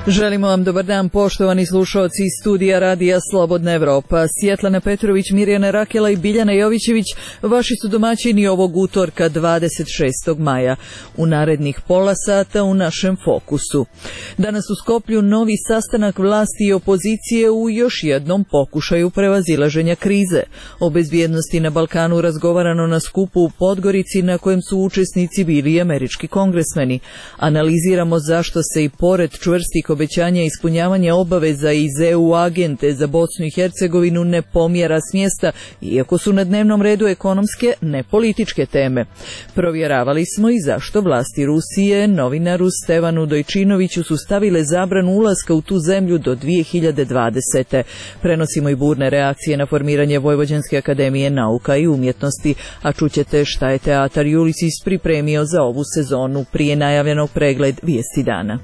Želimo vam dobar dan, poštovani slušalci iz studija Radija Slobodna Evropa. Svjetlana Petrović, Mirjana Rakela i Biljana Jovićević vaši su domaćini ovog utorka 26. maja. U narednih pola sata u našem fokusu. Danas u Skoplju novi sastanak vlasti i opozicije u još jednom pokušaju prevazilaženja krize. O bezbjednosti na Balkanu razgovarano na skupu u Podgorici na kojem su učesnici bili američki kongresmeni. Analiziramo zašto se i pored čvrstih obećanja ispunjavanja obaveza iz EU agente za Bosnu i Hercegovinu ne pomjera s mjesta, iako su na dnevnom redu ekonomske, ne političke teme. Provjeravali smo i zašto vlasti Rusije novinaru Stevanu Dojčinoviću su stavile zabranu ulaska u tu zemlju do 2020. Prenosimo i burne reakcije na formiranje Vojvođanske akademije nauka i umjetnosti, a čućete šta je teatar Ulysses pripremio za ovu sezonu prije najavljenog pregled vijesti dana.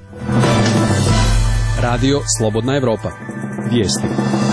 Radio Slobodna Evropa. Vijesti.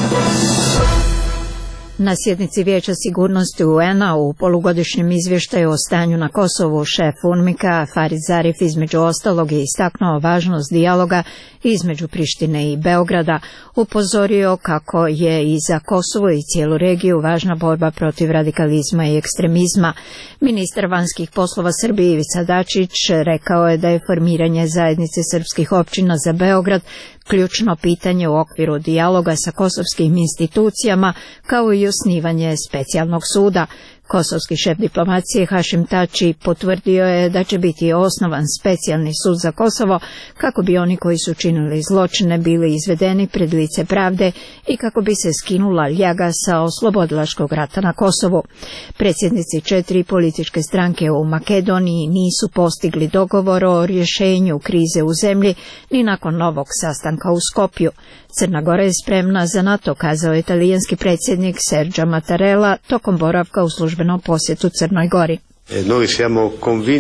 Na sjednici Vijeća sigurnosti UN-a u polugodišnjem izvještaju o stanju na Kosovu šef UNMIK-a Farid Zarif između ostalog je istaknuo važnost dijaloga između Prištine i Beograda, upozorio kako je i za Kosovo i cijelu regiju važna borba protiv radikalizma i ekstremizma. Ministar vanjskih poslova Srbije Ivica Dačić rekao je da je formiranje zajednice srpskih općina za Beograd ključno pitanje u okviru dijaloga sa kosovskim institucijama, kao i osnivanje specijalnog suda. Kosovski šef diplomacije Hašim Tači potvrdio je da će biti osnovan specijalni sud za Kosovo kako bi oni koji su činili zločine bili izvedeni pred lice pravde i kako bi se skinula ljaga sa oslobodilačkog rata na Kosovu. Predsjednici 4 političke stranke u Makedoniji nisu postigli dogovor o rješenju krize u zemlji ni nakon novog sastanka u Skopju. Crna Gora je spremna za NATO, kazao je talijanski predsjednik Sergio Mattarella tokom boravka u službenom posjetu Crnoj Gori. Mi smo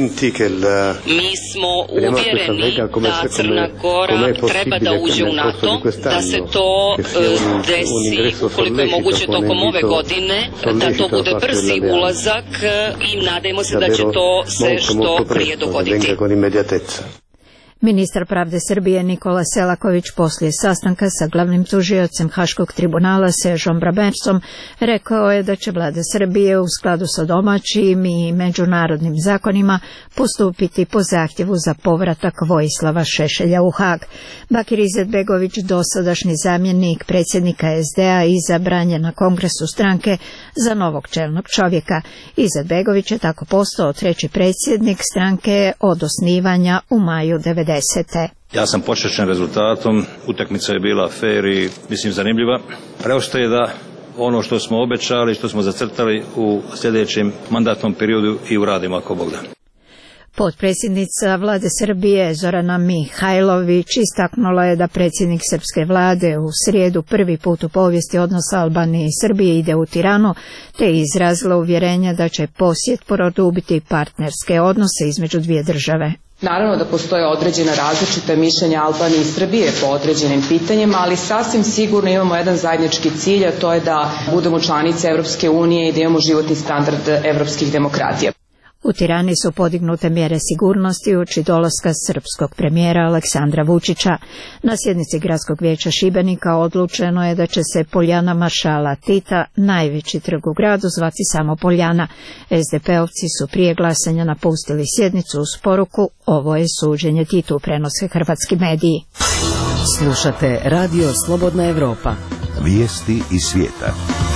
uvjereni da Crna Gora treba da uđe u NATO, da se to desi ukoliko je moguće tokom ove godine, da to bude brzi ulazak i nadajmo se da će to se što prije dogoditi. Ministar pravde Srbije Nikola Selaković poslije sastanka sa glavnim tužiocem Haškog tribunala Sežom Bramercom rekao je da će vlada Srbije u skladu sa domaćim i međunarodnim zakonima postupiti po zahtjevu za povratak Vojislava Šešelja u Hag. Bakir Izetbegović, dosadašnji zamjenik predsjednika SD-a, izabran je na kongresu stranke za novog čelnog čovjeka. Izetbegović je tako postao treći predsjednik stranke od osnivanja u maju 90. Ja sam počašćen rezultatom, utakmica je bila fair i mislim zanimljiva. Preostaje da ono što smo obećali, što smo zacrtali u sljedećem mandatnom periodu i uradimo ako Bog da. Potpredsjednica vlade Srbije Zorana Mihajlović istaknula je da predsjednik srpske vlade u srijedu prvi put u povijesti odnosa Albanije i Srbije ide u Tiranu, te je izrazila uvjerenje da će posjet produbiti partnerske odnose između dvije države. Naravno da postoje određena različita mišljenja Albanije i Srbije po određenim pitanjima, ali sasvim sigurno imamo jedan zajednički cilj, a to je da budemo članice Evropske unije i da imamo životni standard evropskih demokratija. U Tirani su podignute mjere sigurnosti uoči dolaska srpskog premijera Aleksandra Vučića. Na sjednici Gradskog vijeća Šibenika odlučeno je da će se Poljana maršala Tita, najveći trg u gradu, zvati samo Poljana. SDP-ovci su prije glasanja napustili sjednicu uz poruku "Ovo je suđenje Titu", prenose hrvatski mediji. Slušate Radio Slobodna Evropa. Vijesti iz svijeta.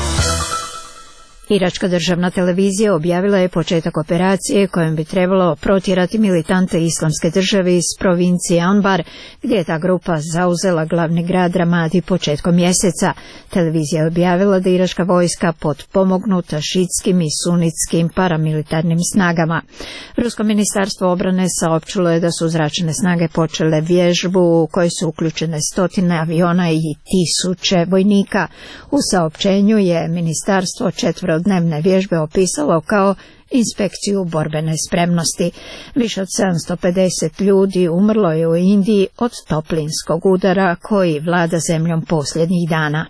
Iračka državna televizija objavila je početak operacije kojom bi trebalo protjerati militante Islamske države iz provincije Anbar, gdje je ta grupa zauzela glavni grad Ramadi početkom mjeseca. Televizija je objavila da iračka vojska potpomognuta šitskim i sunitskim paramilitarnim snagama. Rusko ministarstvo obrane saopćilo je da su zračne snage počele vježbu u kojoj su uključene stotine aviona i tisuće vojnika. U saopćenju je ministarstvo četverodnevne vježbe opisalo kao inspekciju borbene spremnosti. Više od 750 ljudi umrlo je u Indiji od toplinskog udara koji vlada zemljom posljednjih dana.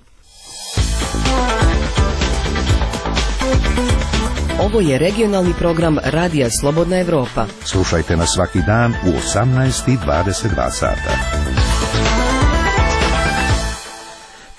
Ovo je regionalni program Radija Slobodna Evropa. Slušajte nas svaki dan u 18:22 sata.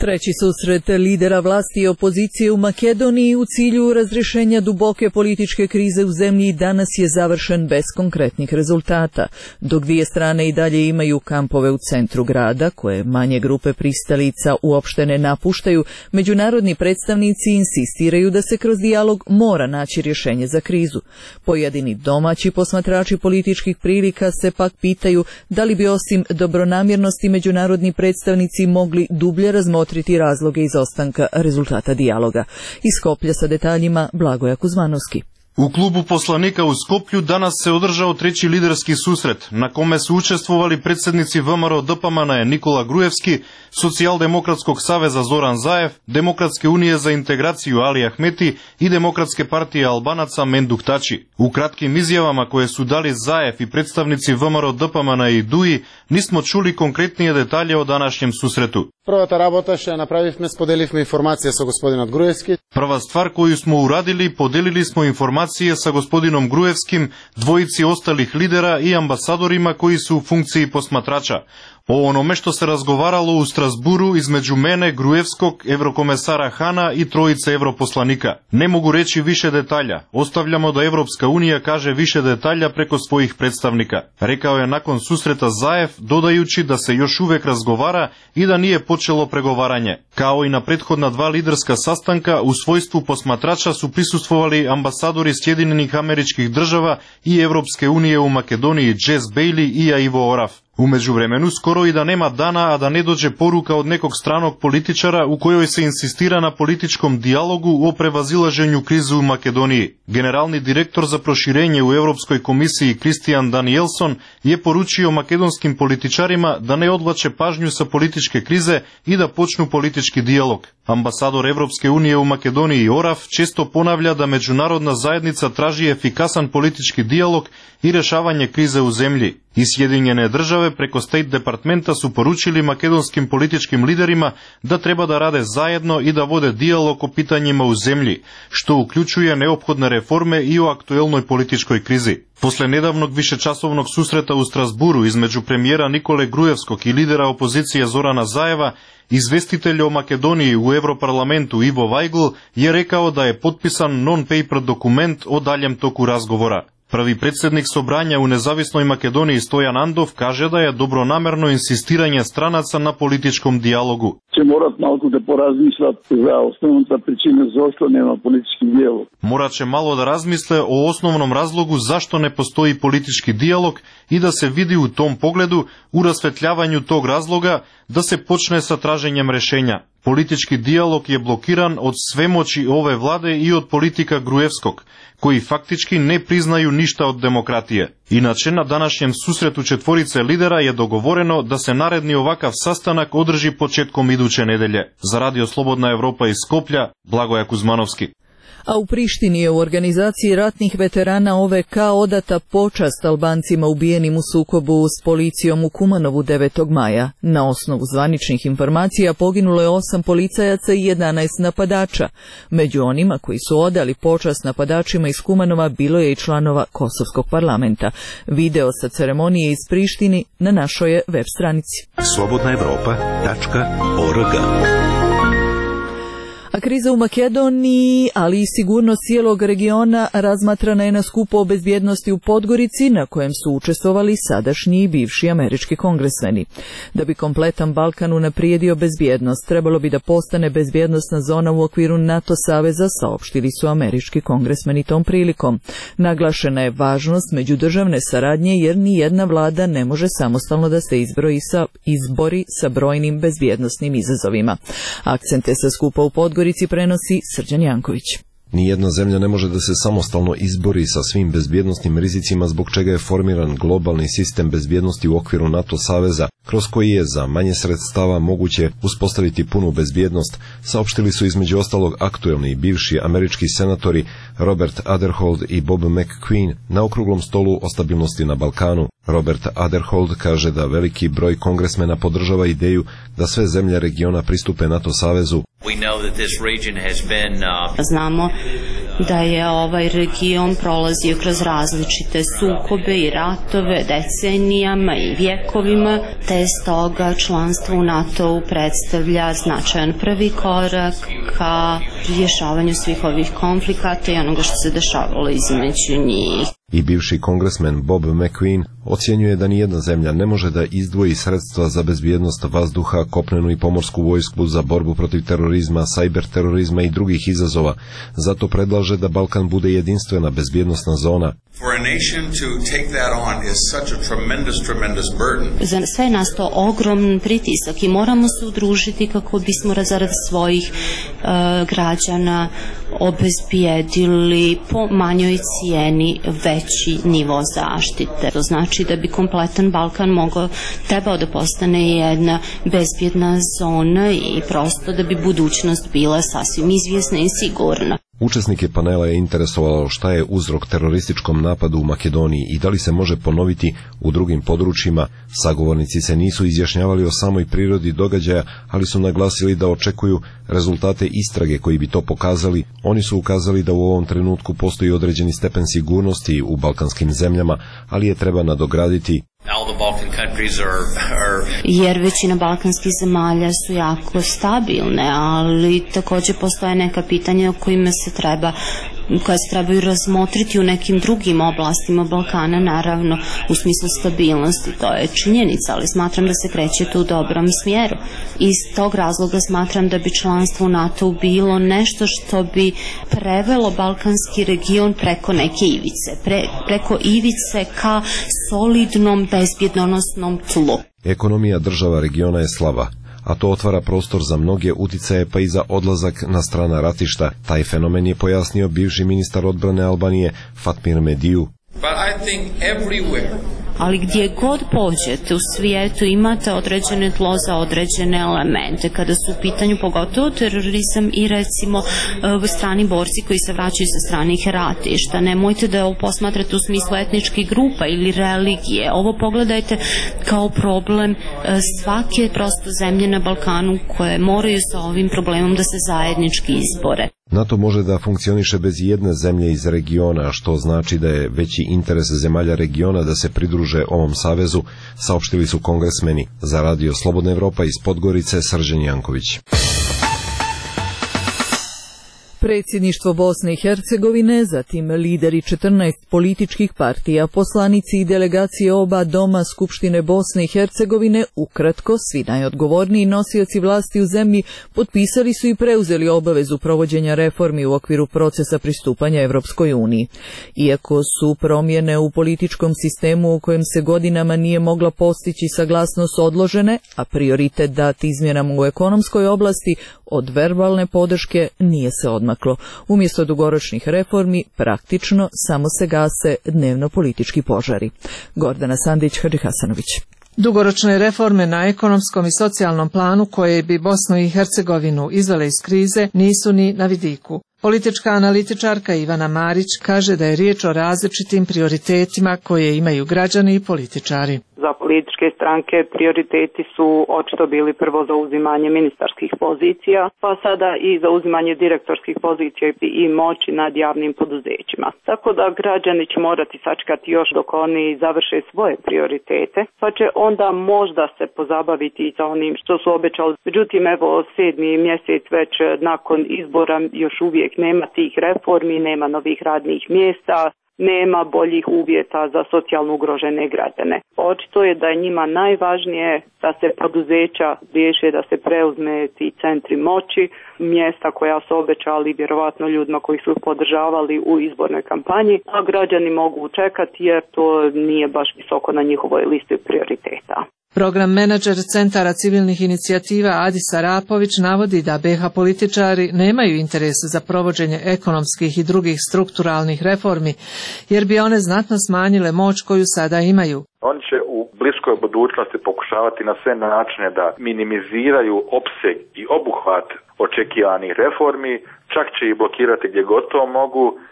Treći susret lidera vlasti i opozicije u Makedoniji u cilju razrješenja duboke političke krize u zemlji danas je završen bez konkretnih rezultata. Dok dvije strane i dalje imaju kampove u centru grada, koje manje grupe pristalica uopšte ne napuštaju, međunarodni predstavnici insistiraju da se kroz dijalog mora naći rješenje za krizu. Pojedini domaći posmatrači političkih prilika se pak pitaju da li bi osim dobronamjernosti međunarodni predstavnici mogli dublje razmotriti razloge izostanka rezultata dijaloga. Iz Skoplja sa detaljima Blagoja Kuzmanovski. U klubu poslanika u Skoplju danas se održao treći liderski susret, na kome su učestvovali predsjednici VMRO DPMN Nikola Gruevski, Socijaldemokratskog saveza Zoran Zaev, Demokratske unije za integraciju Ali Ahmeti i Demokratske partije Albanaca Menduk Tači. U kratkim izjavama koje su dali Zaev i predstavnici VMRO DPMN i DUI nismo čuli konkretnije detalje o današnjem susretu. Prvата работа што направивме, споделивме информација со господинот Груевски. Prva stvar koju smo uradili, podelili smo informacije sa gospodinom Gruevskim, dvojici ostalih lidera i ambasadorima koji su u funkciji posmatrača. O onome što se razgovaralo u Strasburu između mene, Gruevskog, evrokomesara Hana i trojice europoslanika. Ne mogu reći više detalja. Ostavljamo da Evropska unija kaže više detalja preko svojih predstavnika. Rekao je nakon susreta Zaev, dodajući da se još uvek razgovara i da nije počelo pregovaranje. Kao i na prethodna dva liderska sastanka, u svojstvu posmatrača su prisustvovali ambasadori Sjedinjenih Američkih Država i Evropske unije u Makedoniji Jess Bailey i Ivo Oraf. U međuvremenu skoro i da nema dana, a da ne dođe poruka od nekog stranog političara u kojoj se insistira na političkom dijalogu o prevazilaženju krize u Makedoniji. Generalni direktor za proširenje u Europskoj komisiji Christian Danielson je poručio makedonskim političarima da ne odvlače pažnju sa političke krize i da počnu politički dijalog. Ambasador Evropske unije u Makedoniji Oraf često ponavlja da međunarodna zajednica traži efikasan politički dijalog i rješavanje krize u zemlji. I Sjedinjene države preko State Departmenta su poručili makedonskim političkim liderima da treba da rade zajedno i da vode dijalog o pitanjima u zemlji, što uključuje neophodne reforme i o aktuelnoj političkoj krizi. Posle nedavnog višečasovnog susreta u Strasburu između premijera Nikole Gruevskog i lidera opozicije Zorana Zaeva, izvestitelj o Makedoniji u Europarlamentu Ivo Weigl je rekao da je potpisan non-paper dokument o daljem toku razgovora. Prvi predsjednik Sobranja u nezavisnoj Makedoniji Stojan Andov kaže da je dobronamerno insistiranje stranaca na političkom dijalogu. Će morat malko da porazmislat za osnovната причина zašto nema politički dijalog. Morat će malo da razmisle o osnovnom razlogu zašto ne postoji politički dijalog i da se vidi u tom pogledu, u rasvetljavanju tog razloga, da se počne sa traženjem rešenja. Politički dijalog je blokiran od svemoći ove vlade i od politika Gruevskog, koji faktički ne priznaju ništa od demokratije. Inače, na današnjem susretu četvorice lidera je dogovoreno da se naredni ovakav sastanak održi početkom iduće nedelje. Za Radio Slobodna Evropa iz Skoplja, Blagoja Kuzmanovski. A u Prištini je u organizaciji ratnih veterana OVK odata počast Albancima ubijenim u sukobu s policijom u Kumanovu 9. maja. Na osnovu zvaničnih informacija poginulo je 8 policajaca i 11 napadača. Među onima koji su odali počast napadačima iz Kumanova bilo je i članova Kosovskog parlamenta. Video sa ceremonije iz Prištini na našoj je web stranici. slobodnaevropa.org. A kriza u Makedoniji, ali i sigurnost cijelog regiona razmatrana je na skupu o bezbjednosti u Podgorici, na kojem su učestvovali sadašnji i bivši američki kongresmeni. Da bi kompletan Balkan unaprijedio bezbjednost, trebalo bi da postane bezbjednosna zona u okviru NATO saveza, saopštili su američki kongresmeni tom prilikom. Naglašena je važnost međudržavne saradnje jer ni jedna vlada ne može samostalno da se izbori sa brojnim bezbjednosnim izazovima. Akcente sa skupa u Podgorici prenosi Srđan Janković. Nijedna zemlja ne može da se samostalno izbori sa svim bezbjednosnim rizicima, zbog čega je formiran globalni sistem bezbjednosti u okviru NATO saveza, kroz koji je za manje sredstava moguće uspostaviti punu bezbjednost, saopštili su između ostalog aktuelni i bivši američki senatori Robert Aderhold i Bob McQueen na okruglom stolu o stabilnosti na Balkanu. Robert Aderhold kaže da veliki broj kongresmena podržava ideju da sve zemlje regiona pristupe NATO savezu. Znamo da je ovaj region prolazio kroz različite sukobe i ratove decenijama i vjekovima, te stoga članstvo u NATO-u predstavlja značajan prvi korak ka rješavanju svih ovih konflikata i onoga što se dešavalo između njih. I bivši kongresmen Bob McQueen ocjenjuje da nijedna zemlja ne može da izdvoji sredstva za bezbjednost vazduha, kopnenu i pomorsku vojsku za borbu protiv terorizma, sajber terorizma i drugih izazova. Zato predlaže da Balkan bude jedinstvena bezbjednosna zona. Za sve nas to ogroman pritisak i moramo se udružiti kako bismo zarad svojih građana obezbijedili po manjoj cijeni veći nivo zaštite. To znači da bi kompletan Balkan trebao da postane jedna bezbjedna zona i prosto da bi budućnost bila sasvim izvjesna i sigurna. Učesnike panela je interesovalo šta je uzrok terorističkom napadu u Makedoniji i da li se može ponoviti u drugim područjima. Sagovornici se nisu izjašnjavali o samoj prirodi događaja, ali su naglasili da očekuju rezultate istrage koji bi to pokazali. Oni su ukazali da u ovom trenutku postoji određeni stepen sigurnosti u balkanskim zemljama, ali je treba nadograditi. Jer većina balkanskih zemalja su jako stabilne, ali također postoje neka pitanja o koja se trebaju razmotriti u nekim drugim oblastima Balkana, naravno u smislu stabilnosti, to je činjenica, ali smatram da se kreće tu u dobrom smjeru. Iz tog razloga smatram da bi članstvo u NATO bilo nešto što bi prevelo balkanski region preko neke ivice, preko ivice ka solidnom bezbjednosnom tlu. Ekonomija država regiona je slaba, a to otvara prostor za mnoge uticaje pa i za odlazak na strana ratišta. Taj fenomen je pojasnio bivši ministar odbrane Albanije Fatmir Mediju. Ali gdje god pođete u svijetu imate određene tlo za određene elemente. Kada su u pitanju pogotovo terorizam i recimo strani borci koji se vraćaju sa stranih ratišta. Nemojte da ovo posmatrate u smislu etničkih grupa ili religije. Ovo pogledajte kao problem svake prosto zemlje na Balkanu koje moraju sa ovim problemom da se zajednički izbore. NATO može da funkcioniše bez jedne zemlje iz regiona, što znači da je veći interes zemalja regiona da se pridruže ovom savezu, saopštili su kongresmeni. Za Radio Slobodna Evropa iz Podgorice, Srđan Janković. Predsjedništvo Bosne i Hercegovine, zatim lideri 14 političkih partija, poslanici i delegacije oba doma Skupštine Bosne i Hercegovine, ukratko svi najodgovorniji nosioci vlasti u zemlji, potpisali su i preuzeli obavezu provođenja reformi u okviru procesa pristupanja Evropskoj uniji. Iako su promjene u političkom sistemu u kojem se godinama nije mogla postići saglasnost odložene, a prioritet dat izmjenama u ekonomskoj oblasti, od verbalne podrške nije se odmaklo. Umjesto dugoročnih reformi, praktično samo se gase dnevno politički požari. Gordana Sandić, Hadži Hasanović. Dugoročne reforme na ekonomskom i socijalnom planu koje bi Bosnu i Hercegovinu izvele iz krize nisu ni na vidiku. Politička analitičarka Ivana Marić kaže da je riječ o različitim prioritetima koje imaju građani i političari. Za političke stranke prioriteti su očito bili prvo zauzimanje ministarskih pozicija, pa sada i zauzimanje direktorskih pozicija i moći nad javnim poduzećima. Tako da građani će morati sačekati još dok oni završe svoje prioritete, pa će onda možda se pozabaviti sa onim što su obećali. Međutim, evo 7. mjesec već nakon izbora još uvijek nema tih reformi, nema novih radnih mjesta, nema boljih uvjeta za socijalno ugrožene građane. Očito je da je njima najvažnije da se poduzeća riješe, da se preuzme ti centri moći, mjesta koja su obećali vjerovatno ljudima koji su podržavali u izbornoj kampanji, a građani mogu čekati jer to nije baš visoko na njihovoj listi prioriteta. Program menadžer centara civilnih inicijativa Adis Arapović navodi da BiH političari nemaju interes za provođenje ekonomskih i drugih strukturalnih reformi, jer bi one znatno smanjile moć koju sada imaju. Oni će u bliskoj budućnosti pokušavati na sve načine da minimiziraju opseg i obuhvat očekivanih reformi, čak će ih blokirati gdje god to mogu,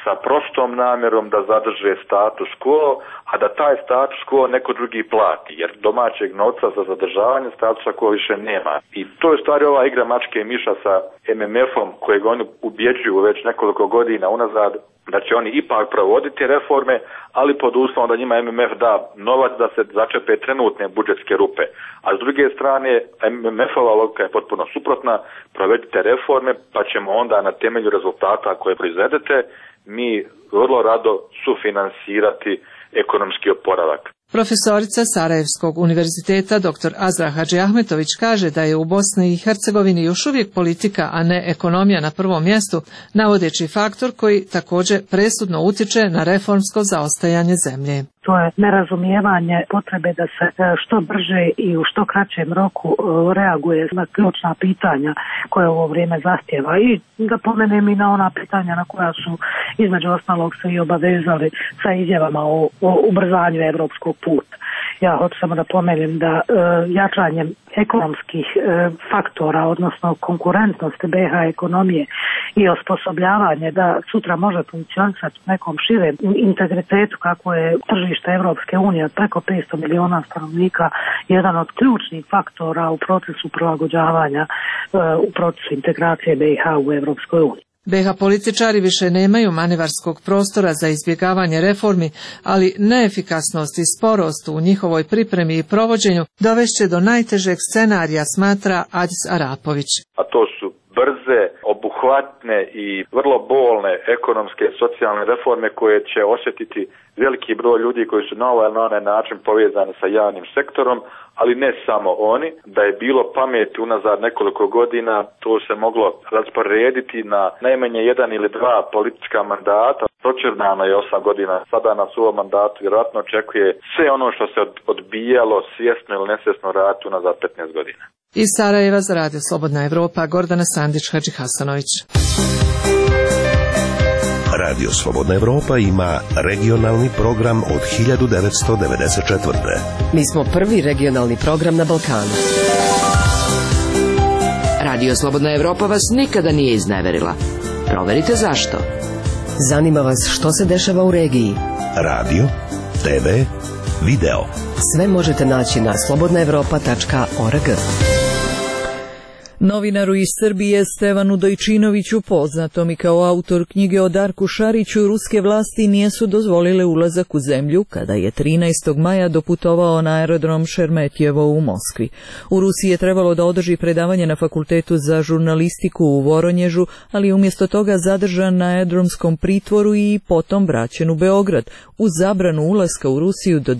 sa prostom namjerom da zadrže status quo, a da taj status quo neko drugi plati, jer domaćeg novca za zadržavanje statusa quo više nema. I to je stvari ova igra mačke i miša sa MMF-om kojeg oni ubjeđuju već nekoliko godina unazad, da će oni ipak provoditi reforme, ali pod uslovom da njima MMF da novac da se začepe trenutne budžetske rupe. A s druge strane, MMF-ova logika je potpuno suprotna, provedite reforme pa ćemo onda na temelju rezultata koje proizvedete mi vrlo rado sufinansirati ekonomski oporavak. Profesorica Sarajevskog univerziteta dr. Azra Hadžiahmetović kaže da je u Bosni i Hercegovini još uvijek politika, a ne ekonomija na prvom mjestu, navodeći faktor koji također presudno utječe na reformsko zaostajanje zemlje. To je nerazumijevanje potrebe da se što brže i u što kraćem roku reaguje na ključna pitanja koje ovo vrijeme zahtjeva. I da pomenem i na ona pitanja na koja su između ostalog se i obavezali sa izjavama o ubrzanju evropskog puta. Ja hoću samo da pomenem da jačanjem ekonomskih faktora, odnosno konkurentnosti BiH ekonomije i osposobljavanje da sutra može funkcionisati u nekom širem integritetu kako je tržište Evropske unije od preko 500 miliona stanovnika, jedan od ključnih faktora u procesu prilagođavanja u procesu integracije BiH u Evropskoj uniji. BiH političari više nemaju manevarskog prostora za izbjegavanje reformi, ali neefikasnost i sporost u njihovoj pripremi i provođenju dovešće do najtežeg scenarija, smatra Adis Arapović. A to su brze, obuhvatne i vrlo bolne ekonomske i socijalne reforme koje će osjetiti veliki broj ljudi koji su na ovaj ili na onaj način povezani sa javnim sektorom, ali ne samo oni. Da je bilo pameti unazad nekoliko godina, to se moglo rasporediti na najmanje 1 ili 2 politička mandata. Pročernano je 8 godina, sada nas u ovom mandatu vjerojatno očekuje sve ono što se odbijalo svjesno ili nesvjesno raditi unazad 15 godina. Iz Sarajeva za Radio Slobodna Evropa, Gordana Sandić-Hadžihasanović. Radio Slobodna Evropa ima regionalni program od 1994. Mi smo prvi regionalni program na Balkanu. Radio Slobodna Evropa vas nikada nije izneverila. Proverite zašto. Zanima vas što se dešava u regiji. Radio, TV, video. Sve možete naći na slobodnaevropa.org. Novinaru iz Srbije Stevanu Dojčinoviću, poznatom i kao autor knjige o Darku Šariću, ruske vlasti nisu dozvolile ulazak u zemlju kada je 13. maja doputovao na aerodrom Šeremetjevo u Moskvi. U Rusiji je trebalo da održi predavanje na Fakultetu za žurnalistiku u Voronježu, ali umjesto toga zadržan na aerodromskom pritvoru i potom vraćen u Beograd uz zabranu ulaska u Rusiju do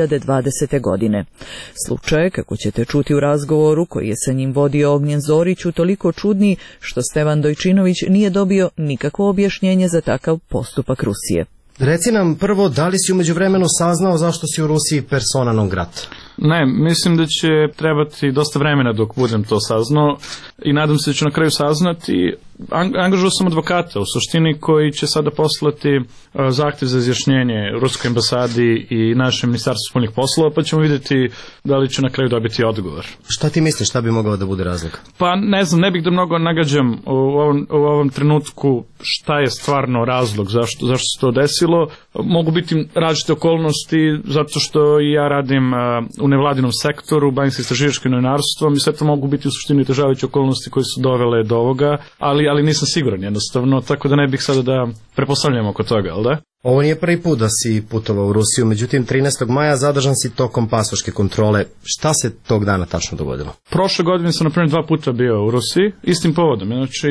2020. godine. Slučaj je, kako ćete čuti u razgovoru koji je sa njim vodio Ognjen Zorić, toliko čudni što Stevan Dojčinović nije dobio nikakvo objašnjenje za takav postupak Rusije. Reci nam prvo, da li si umeđu vremenu saznao zašto si u Rusiji persona non grata? Ne, mislim da će trebati dosta vremena dok budem to saznao i nadam se da ću na kraju saznati. Angažovao sam advokata u suštini koji će sada poslati zahtjev za izjašnjenje Ruskoj ambasadi i našem ministarstvu spoljnih poslova, pa ćemo vidjeti da li ću na kraju dobiti odgovor. Šta ti misliš, šta bi mogao da bude razlog? Pa ne znam, ne bih da mnogo nagađam u ovom trenutku šta je stvarno razlog, zašto se to desilo. Mogu biti različite okolnosti zato što i ja radim u nevladinom sektoru, bavim se istraživačkim novinarstvom i sve to mogu biti u suštini otežavajuće okolnosti koje su dovele do ovoga, ali nisam siguran jednostavno, tako da ne bih sada da prepostavljam oko toga, ali da? Ovo nije prvi put da si putovao u Rusiju, međutim 13. maja zadržan si tokom pasoške kontrole. Šta se tog dana tačno dogodilo? Prošle godine sam na primjer 2 puta bio u Rusiji, istim povodom. Znači,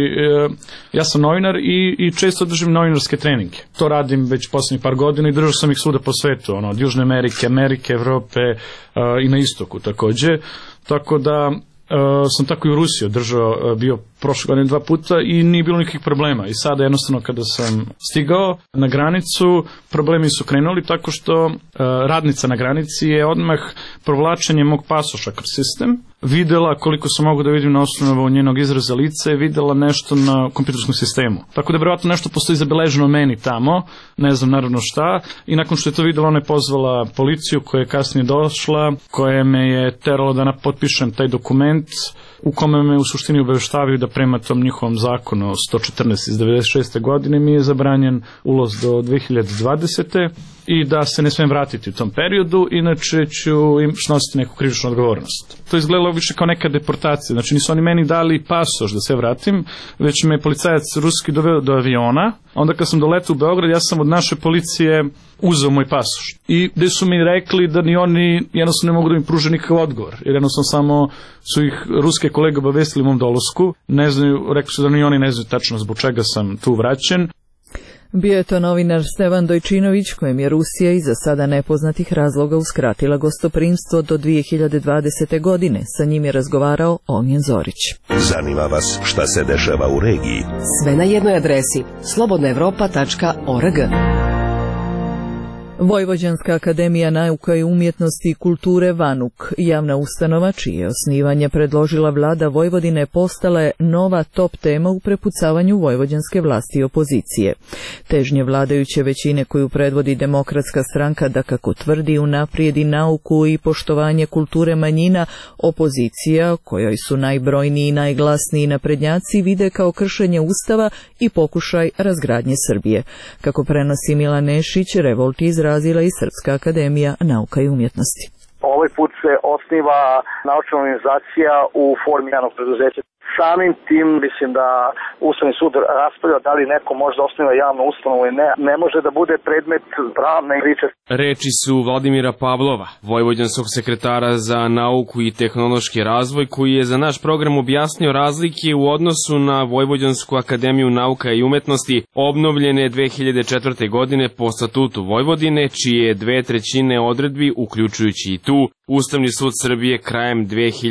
ja sam novinar i često držim novinarske treninge. To radim već posljednjih par godina i držao sam ih svuda po svetu, od Južne Amerike, Evrope i na istoku također. Tako da sam tako i u Rusiji bio prošle godine 2 puta i nije bilo nikakvih problema. I sada jednostavno kada sam stigao na granicu, problemi su krenuli tako što radnica na granici je odmah provlačenjem mog pasoša kroz sistem vidjela, koliko sam mogu da vidim na osnovu njenog izraza lice, vidjela nešto na kompjuterskom sistemu. Tako da vjerojatno nešto postoji zabeleženo meni tamo, ne znam naravno šta, i nakon što je to vidjela ona je pozvala policiju koja je kasnije došla, koja me je terala da potpišem taj dokument u kome me u suštini obaveštavaju da prema tom njihovom zakonu 114 iz 96. godine mi je zabranjen ulaz do 2020. i da se ne smijem vratiti u tom periodu, inače ću im snositi neku krivičnu odgovornost. To izgledalo više kao neka deportacija, znači nisu oni meni dali pasoš da se vratim, već me policajac ruski doveo do aviona, onda kad sam doletao u Beograd, ja sam od naše policije uzeo moj pasoš. I gde su mi rekli da ni oni jednostavno ne mogu da mi pruže nikakav odgovor, jer jednostavno samo su ih ruske kolege obavestili u mom dolasku, ne znaju, rekli su da ni oni ne znaju tačno zbog čega sam tu vraćen. Bio je to novinar Stevan Dojčinović, kojem je Rusija iz za sada nepoznatih razloga uskratila gostoprimstvo do 2020. godine. Sa njim je razgovarao Ognjen Zorić. Zanima vas šta se dešava u regiji? Sve na jednoj adresi slobodnaevropa.org. Vojvođanska akademija nauka i umjetnosti i kulture VANUK, javna ustanova čije osnivanje predložila vlada Vojvodine, postala je nova top tema u prepucavanju vojvođanske vlasti i opozicije. Težnje vladajuće većine koju predvodi Demokratska stranka da, kako tvrdi, unaprijedi nauku i poštovanje kulture manjina, opozicija, kojoj su najbrojniji i najglasniji naprednjaci, vide kao kršenje Ustava i pokušaj razgradnje Srbije. Kako prenosi Milan Nešić, revolt izrazila i Srpska akademija nauka i umjetnosti. Ovaj put se osniva naučna organizacija u formi javnog preduzeća. Samim tim mislim da Ustavni sud raspravlja da li neko može da osniva javnu ustanovu ili ne može da bude predmet pravne priče. Reči su Vladimira Pavlova, vojvođanskog sekretara za nauku i tehnološki razvoj, koji je za naš program objasnio razlike u odnosu na Vojvođansku akademiju nauka i umetnosti, obnovljene 2004. godine po statutu Vojvodine, čije 2/3 odredbi, uključujući i tu, Ustavni sud Srbije krajem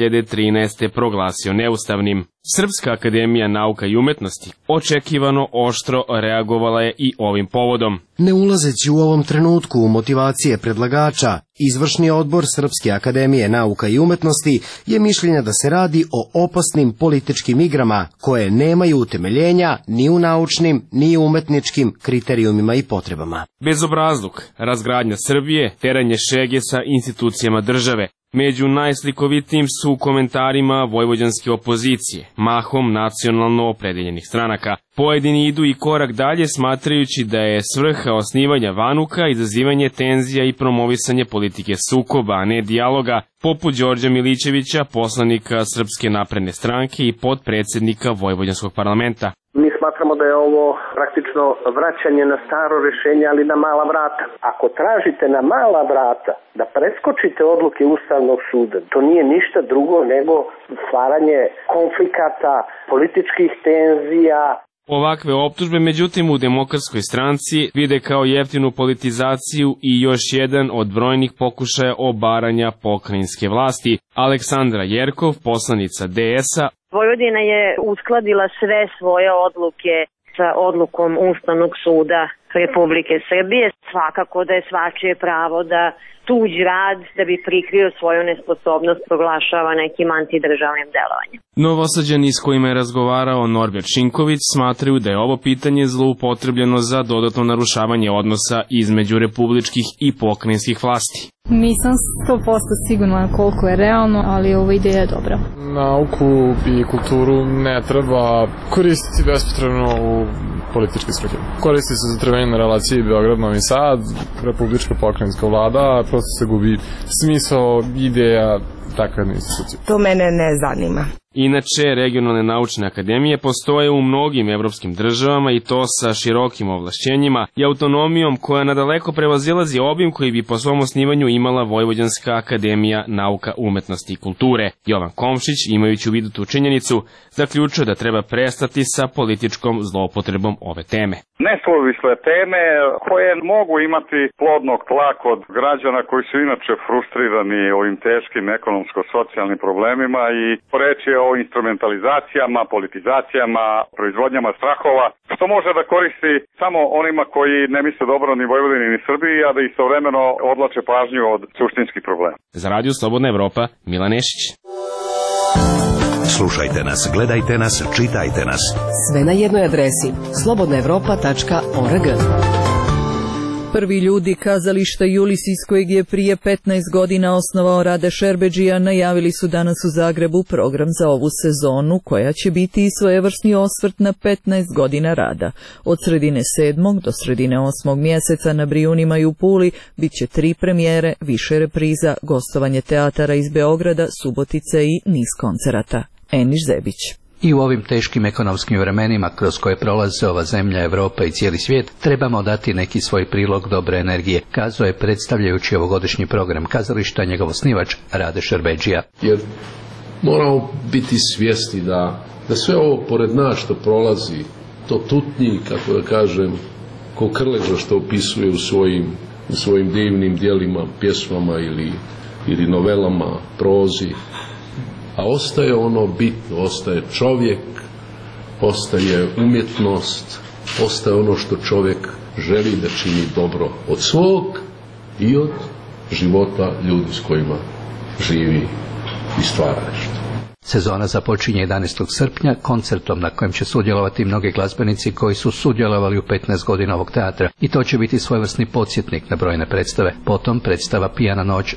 2013. proglasio neustavnim. Srpska akademija nauka i umetnosti očekivano oštro reagovala je i ovim povodom. Ne ulazeći u ovom trenutku u motivacije predlagača, Izvršni odbor Srpske akademije nauka i umetnosti je mišljenja da se radi o opasnim političkim igrama koje nemaju utemeljenja ni u naučnim ni u umetničkim kriterijumima i potrebama. Bezobrazluk, razgradnja Srbije, teranje šege sa institucijama države. Među najslikovitijim su komentarima vojvođanske opozicije, mahom nacionalno opredeljenih stranaka. Pojedini idu i korak dalje, smatrajući da je svrha osnivanja VANUK-a izazivanje tenzija i promovisanje politike sukoba, a ne dijaloga, poput Đorđa Milićevića, poslanika Srpske napredne stranke i potpredsednika Vojvođanskog parlamenta. Mi smatramo da je ovo praktično vraćanje na staro rešenje, ali na mala vrata. Ako tražite na mala vrata da preskočite odluke Ustavnog suda, to nije ništa drugo nego stvaranje konflikata, političkih tenzija. Ovakve optužbe, međutim, u Demokratskoj stranci vide kao jeftinu politizaciju i još jedan od brojnih pokušaja obaranja pokrajinske vlasti. Aleksandra Jerkov, poslanica DS-a, Vojvodina je uskladila sve svoje odluke sa odlukom Ustavnog suda Republike Srbije. Svakako da je svačije pravo da tuđ rad, da bi prikrio svoju nesposobnost, proglašava nekim antidržavnim delovanjem. Novosađani s kojima je razgovarao Norbert Šinković smatraju da je ovo pitanje zloupotrebljeno za dodatno narušavanje odnosa između republičkih i pokrajinskih vlasti. Nisam 100% sigurna koliko je realno, ali ova ideja je dobra. Nauku i kulturu ne treba koristiti bespotrebno u političke svrhe. Koristi se za trvenje na relaciji Beograd-Novi Sad, republička pokrajinska vlada, prosto se gubi smisao, ideja takve institucije. To mene ne zanima. Inače, regionalne naučne akademije postoje u mnogim evropskim državama i to sa širokim ovlašćenjima i autonomijom koja nadaleko prevazilazi obim koji bi po svom osnivanju imala Vojvođanska akademija nauka, umetnosti i kulture. Jovan Komšić, imajući u vidu tu činjenicu, zaključuje da treba prestati sa političkom zloupotrebom ove teme. Nesuvisle teme koje mogu imati plodnog tla kod građana koji su inače frustrirani ovim teškim ekonomsko-socijalnim problemima i reći je o instrumentalizacijama, politizacijama, proizvodnjama strahova, što može da koristi samo onima koji ne misle dobro ni Vojvodini ni Srbiji, a da istovremeno odlače pažnju od suštinskih problema. Za Radio Slobodna Evropa, Milan Nešić. Slušajte nas, gledajte nas, čitajte nas. Sve na jednoj adresi slobodnaevropa.org. Prvi ljudi kazališta Julis, iz kojeg je prije 15 godina osnovao Rade Šerbedžija, najavili su danas u Zagrebu program za ovu sezonu, koja će biti i svojevrsni osvrt na 15 godina rada. Od sredine 7. do sredine 8. mjeseca na Brijunima i u Puli bit će 3 premijere, više repriza, gostovanje teatara iz Beograda, Subotice i niz koncerata. Eniš Zebić. I u ovim teškim ekonomskim vremenima kroz koje prolaze ova zemlja, Evropa i cijeli svijet, trebamo dati neki svoj prilog dobre energije, kazao je predstavljajući ovogodišnji program kazališta njegov osnivač Rade Šerbedžija. Jer moramo biti svjesni da sve ovo pored nas što prolazi, to tutnji, kako da kažem, ko Krleža što opisuje u svojim divnim dijelima, pjesmama ili novelama, prozi, a ostaje ono bitno, ostaje čovjek, ostaje umjetnost, ostaje ono što čovjek želi da čini dobro od svog i od života ljudi s kojima živi i stvara nešto. Sezona započinje 11. srpnja koncertom na kojem će sudjelovati mnogi glazbenici koji su sudjelovali u 15 godina ovog teatra i to će biti svojevrsni podsjetnik na brojne predstave. Potom predstava Pijana noć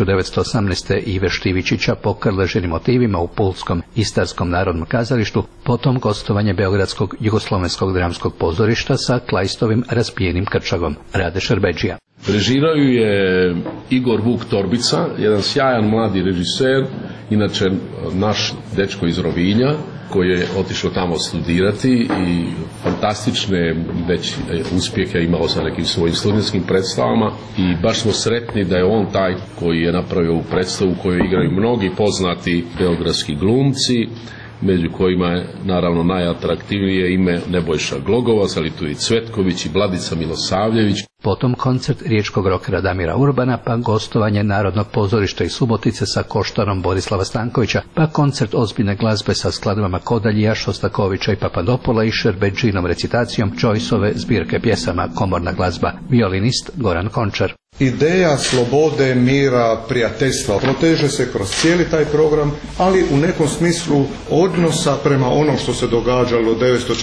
1918. Ive Štivičića po Krležinim motivima u Pulskom Istarskom narodnom kazalištu, potom gostovanje Beogradskog jugoslovenskog dramskog pozorišta sa Klajstovim Raspijenim krčagom. Rade Šerbedžija. Režirao je Igor Vuk Torbica, jedan sjajan mladi režiser, inače naš dečko iz Rovinja, koji je otišao tamo studirati i fantastične već uspjehe imao sa nekim svojim studentskim predstavama i baš smo sretni da je on taj koji je napravio ovu predstavu koju igraju mnogi poznati beogradski glumci, među kojima je naravno najatraktivnije ime Nebojša Glogovac, ali tu i Cvetković i Vladica Milosavljević. Potom koncert riječkog rokera Damira Urbana, pa gostovanje Narodnog pozorišta iz Subotice sa Koštarom Borislava Stankovića, pa koncert ozbiljne glazbe sa skladbama Kodaljija, Šostakovića i Papadopola i Šerbedžinom recitacijom Čojsove zbirke pjesama Komorna glazba. Violinist Goran Končar. Ideja slobode, mira, prijateljstva proteže se kroz cijeli taj program, ali u nekom smislu odnosa prema onom što se događalo od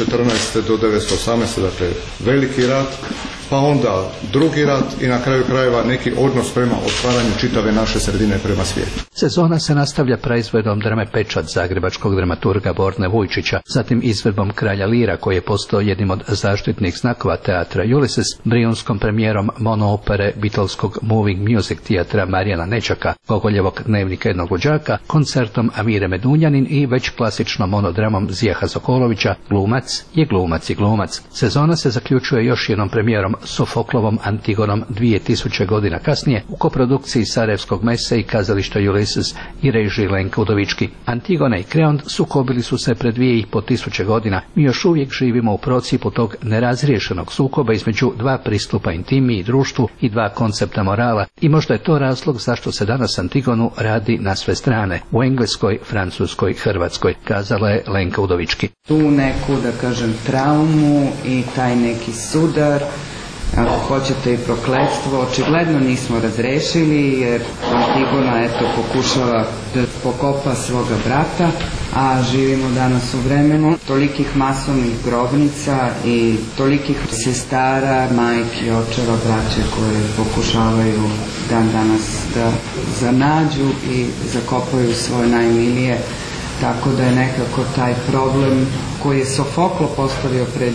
1914. do 1918. dakle veliki rat, pa onda drugi rat i na kraju krajeva neki odnos prema otvaranju čitave naše sredine prema svijetu. Sezona se nastavlja proizvodom drame Pečat zagrebačkog dramaturga Borne Vujčića, zatim izvedbom Kralja Lira koji je postao jednim od zaštitnih znakova teatra Ulysses, brijunskom premijerom monoopere Beatleskog Moving Music teatra Marijana Nečaka, Gogoljevog Dnevnika jednog luđaka, koncertom Amire Medunjanin i već klasičnom monodramom Zijaha Sokolovića Glumac je glumac i glumac. Sezona se zaključuje još jednom premijerom Sofoklovom Antigonom 2000 godina kasnije u koprodukciji Sarajevskog mese i kazališta Ulysses i režiji Lenka Udovički. Antigona i Kreont sukobili su se pred 2500 godina. Mi još uvijek živimo u procipu tog nerazriješenog sukoba između dva pristupa intimi i društvu i dva koncepta morala i možda je to razlog zašto se danas Antigonu radi na sve strane, u Engleskoj, Francuskoj, Hrvatskoj, kazala je Lenka Udovički. Tu neku, da kažem, traumu i taj neki sudar, ako hoćete i prokletstvo, očigledno nismo razrešili jer Antigona pokušava da pokopa svoga brata, a živimo danas u vremenu tolikih masovnih grobnica i tolikih sestara, majki, očeva, braće koje pokušavaju dan danas da zanađu i zakopaju svoje najmilije. Tako da je nekako taj problem koji je Sofoklo postavio pre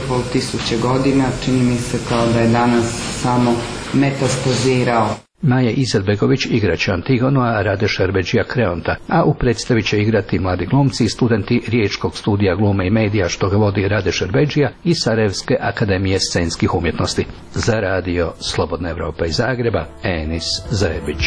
2500 godina, čini mi se kao da je danas samo metastazirao. Maja Izetbegović igraće Antigonu, a Rade Šerbedžija Kreonta, a u predstavi će igrati mladi glumci i studenti Riječkog studija glume i medija što ga vodi Rade Šerbedžija i Sarajevske akademije scenskih umjetnosti. Za radio Slobodna Evropa iz Zagreba, Enis Zebić.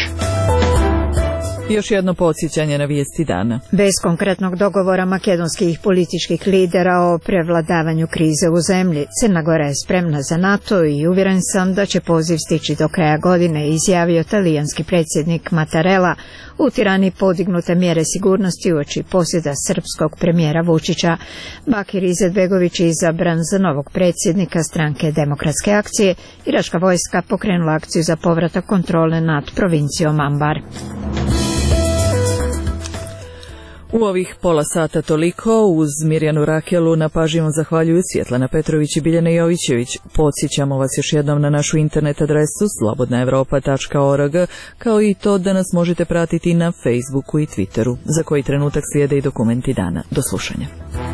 Još jedno podsjećanje na vijesti dana. Bez konkretnog dogovora makedonskih političkih lidera o prevladavanju krize u zemlji, Crna Gora je spremna za NATO i uvjeren sam da će poziv stići do kraja godine, izjavio talijanski predsjednik Mattarella. U Tirani podignute mjere sigurnosti uoči posjeda srpskog premijera Vučića. Bakir Izetbegović je izabran za novog predsjednika stranke Demokratske akcije. Iračka vojska pokrenula akciju za povratak kontrole nad provincijom Ambar. U ovih pola sata toliko, uz Mirjanu Rakelu na pažnju zahvaljuju Svjetlana Petrović i Biljana Jovićević. Podsjećamo vas još jednom na našu internet adresu slobodnaevropa.org, kao i to da nas možete pratiti na Facebooku i Twitteru, za koji trenutak slijede i dokumenti dana. Do slušanja.